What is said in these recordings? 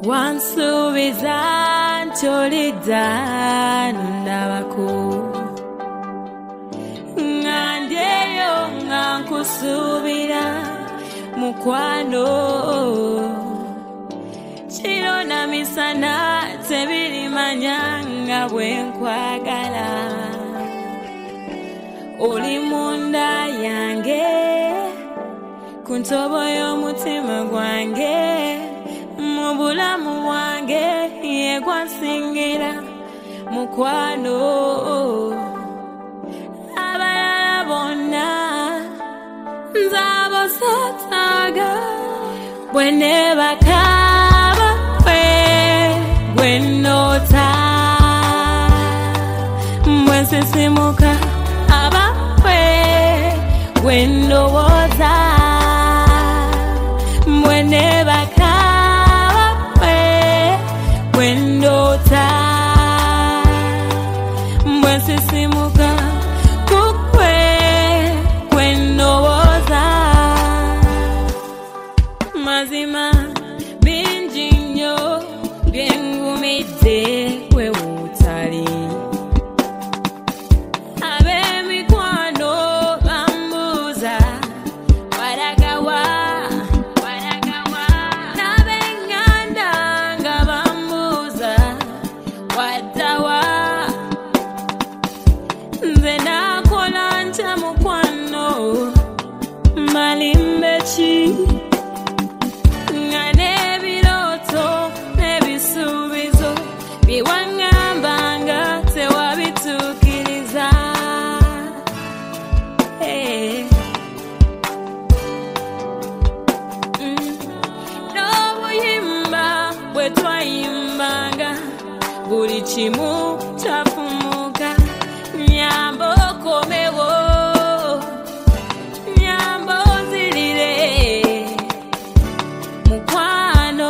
wansubiza ntolidda nundabako ngandeyo nga nkusuubira mukwano kiro na misana tebirimanya nga bwe nkwagala oli munda yange ku ntobo y'omutima gwange mu bulamu bwange ye gwansingira mukwano abalala bonna nzabo seetaaga bwe neebakaba bwe nnoota bwe nsisimuka abaffe bwe ndowooza bwe neebakaba bwe ndoota bwe nsisimuka kukwe bwe ndowooza mazima bingi nnyo bye ngumidde we wotali ab'emikwano bambuuza walagawa n'ab'eŋŋanda nga bambuuza waddawa nze naakola ntya mukwano malimbe ki nga n'ebirooto n'ebisuubizo bye waŋŋamba nga tewabituukiriza n'obuyimba bwe twayimbanga buli kimu kyafumuka nyamba okomewo nyamba ozirire mukwano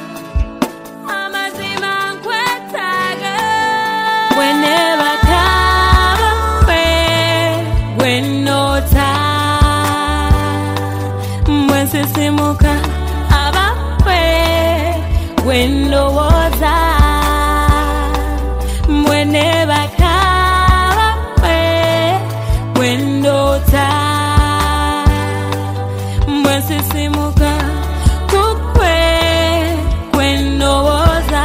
amazima nkwetaaga bwe neebakaba bwe nnoota bwe nsisimuka abaffe bwe ndowooza bwe neebakaba bwe ndoota bwe nsisimuka kukwe kwe ndowooza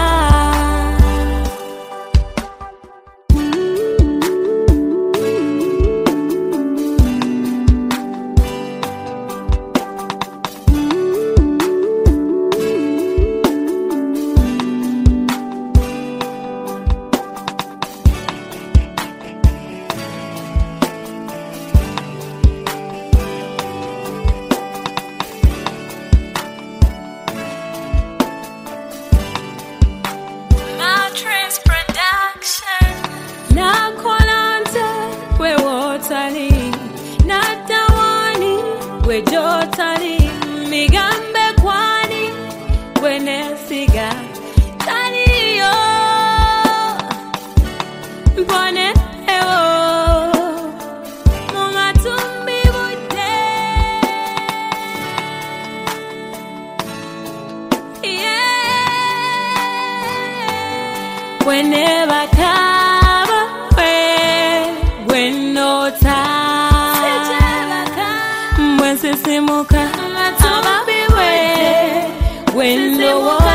natawani we jotali migambe kwani we nesiga taliyo mpone ewo mumatumbi budde we neebakaba bwe nnoota bwe nsisimuka abaffe bwe ndowooza